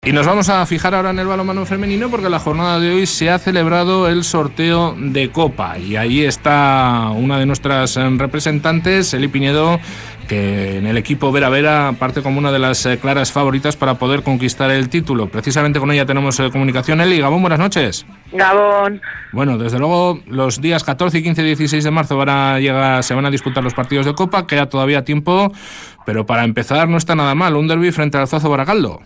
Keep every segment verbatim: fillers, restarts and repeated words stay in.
Y nos vamos a fijar ahora en el balonmano femenino porque en la jornada de hoy se ha celebrado el sorteo de Copa y ahí está una de nuestras representantes, Eli Pinedo, que en el equipo Vera Vera parte como una de las claras favoritas para poder conquistar el título. Precisamente con ella tenemos comunicación. Eli, Gabón, buenas noches. Gabón. Bueno, desde luego los días catorce, quince y dieciséis de marzo van a llegar, se van a disputar los partidos de Copa, queda todavía tiempo, pero para empezar no está nada mal, un derbi frente al Zuazo Baracaldo.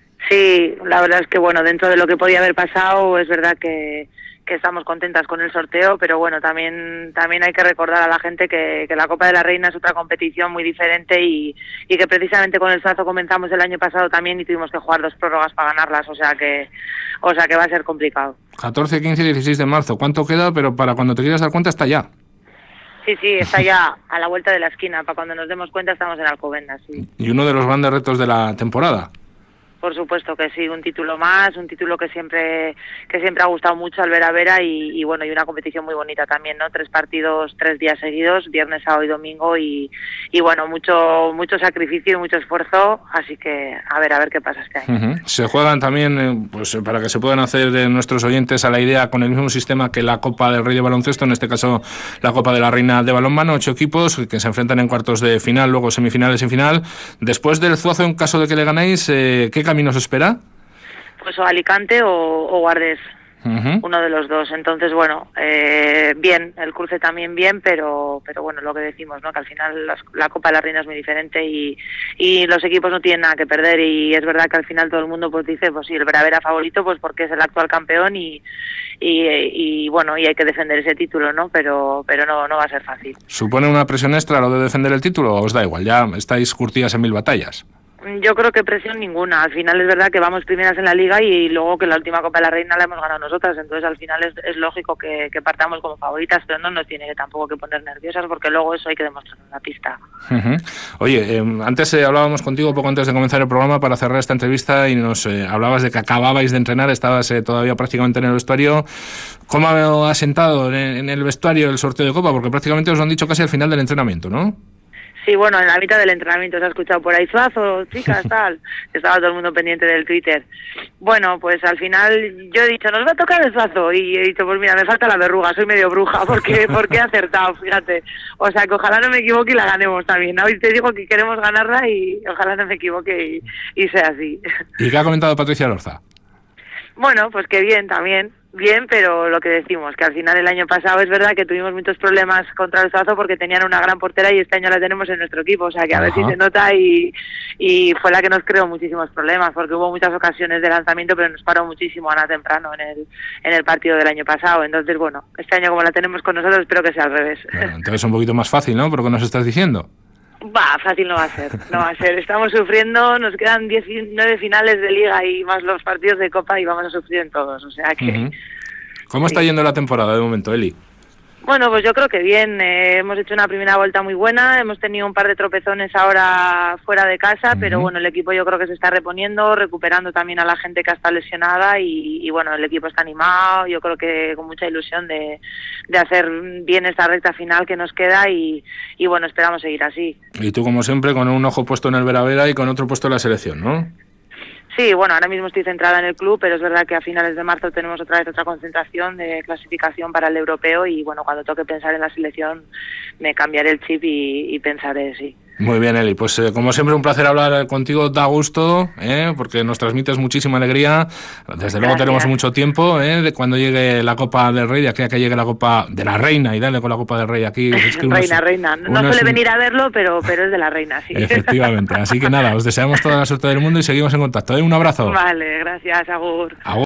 Sí, la verdad es que bueno, dentro de lo que podía haber pasado, es verdad que, que estamos contentas con el sorteo, pero bueno, también también hay que recordar a la gente que, que la Copa de la Reina es otra competición muy diferente y, y que precisamente con el Zuazo comenzamos el año pasado también y tuvimos que jugar dos prórrogas para ganarlas, o sea que o sea que va a ser complicado. catorce, quince y dieciséis de marzo, ¿cuánto queda? Pero para cuando te quieras dar cuenta está ya. Sí, sí, está ya a la vuelta de la esquina, para cuando nos demos cuenta estamos en Alcobendas, sí. Y uno de los grandes retos de la temporada. Por supuesto que sí, un título más, un título que siempre que siempre ha gustado mucho al Vera Vera y, y bueno, y una competición muy bonita también, ¿no? Tres partidos, tres días seguidos, viernes, sábado y domingo y, y bueno, mucho mucho sacrificio y mucho esfuerzo, así que a ver, a ver qué pasa este año. Uh-huh. Se juegan también, eh, pues para que se puedan hacer de nuestros oyentes a la idea con el mismo sistema que la Copa del Rey de baloncesto, en este caso la Copa de la Reina de balonmano, ocho equipos que se enfrentan en cuartos de final, luego semifinales y final. Después del Zuazo, en caso de que le ganéis, eh, ¿qué camino os espera? Pues o Alicante o, o Guardés, uh-huh. Uno de los dos. Entonces, bueno, eh, bien, el cruce también bien, pero pero bueno, lo que decimos, ¿no? Que al final las, la Copa de la Reina es muy diferente y, y los equipos no tienen nada que perder y es verdad que al final todo el mundo pues dice, pues sí, el Vera Vera favorito, pues porque es el actual campeón y, y, y bueno, y hay que defender ese título, ¿no? Pero pero no no va a ser fácil. ¿Supone una presión extra lo de defender el título o os da igual? Ya estáis curtidas en mil batallas. Yo creo que presión ninguna. Al final es verdad que vamos primeras en la Liga y luego que la última Copa de la Reina la hemos ganado nosotras. Entonces al final es, es lógico que, que partamos como favoritas, pero no nos tiene que tampoco que poner nerviosas porque luego eso hay que demostrarlo en la pista. Uh-huh. Oye, eh, antes eh, hablábamos contigo poco antes de comenzar el programa para cerrar esta entrevista y nos eh, hablabas de que acababais de entrenar, estabas eh, todavía prácticamente en el vestuario. ¿Cómo ha sentado en, en el vestuario el sorteo de Copa? Porque prácticamente os lo han dicho casi al final del entrenamiento, ¿no? Sí, bueno, en la mitad del entrenamiento se ha escuchado por ahí, Zuazo, chicas, tal. Estaba todo el mundo pendiente del Twitter. Bueno, pues al final yo he dicho, nos va a tocar el Zuazo. Y he dicho, pues mira, me falta la verruga, soy medio bruja, porque, porque he acertado, fíjate. O sea, que ojalá no me equivoque y la ganemos también. Hoy te digo que queremos ganarla y ojalá no me equivoque y, y sea así. ¿Y qué ha comentado Patricia Lorza? Bueno, pues que bien, también. Bien, pero lo que decimos, que al final el año pasado es verdad que tuvimos muchos problemas contra el Zuazo porque tenían una gran portera y este año la tenemos en nuestro equipo, o sea que a Ajá. ver si se nota y, y fue la que nos creó muchísimos problemas porque hubo muchas ocasiones de lanzamiento pero nos paró muchísimo Ana temprano en el en el partido del año pasado, entonces bueno, este año como la tenemos con nosotros espero que sea al revés. Bueno, entonces un poquito más fácil, ¿no? Por lo que nos estás diciendo. Va, fácil no va a ser, no va a ser. Estamos sufriendo, nos quedan diecinueve finales de Liga y más los partidos de Copa y vamos a sufrir en todos, o sea que... Uh-huh. ¿Cómo está yendo la temporada de momento, Eli? Bueno, pues yo creo que bien. Eh, hemos hecho una primera vuelta muy buena, hemos tenido un par de tropezones ahora fuera de casa, uh-huh. pero bueno, el equipo yo creo que se está reponiendo, recuperando también a la gente que está lesionada y, y bueno, el equipo está animado, yo creo que con mucha ilusión de, de hacer bien esta recta final que nos queda y, y bueno, esperamos seguir así. Y tú, como siempre, con un ojo puesto en el Vera Vera y con otro puesto en la selección, ¿no? Sí, bueno, ahora mismo estoy centrada en el club, pero es verdad que a finales de marzo tenemos otra vez otra concentración de clasificación para el europeo y bueno, cuando toque pensar en la selección me cambiaré el chip y, y pensaré, sí. Muy bien, Eli, pues eh, como siempre un placer hablar contigo, da gusto, ¿eh? Porque nos transmites muchísima alegría, desde Gracias. Luego tenemos mucho tiempo, ¿eh? De cuando llegue la Copa del Rey, de aquí a que llegue la Copa de la Reina y dale con la Copa del Rey aquí. Es que reina, unos, reina, no suele un... venir a verlo, pero, pero es de la Reina, sí. Efectivamente, así que nada, os deseamos toda la suerte del mundo y seguimos en contacto, ¿eh? Un abrazo. Vale, gracias, agur. Agur.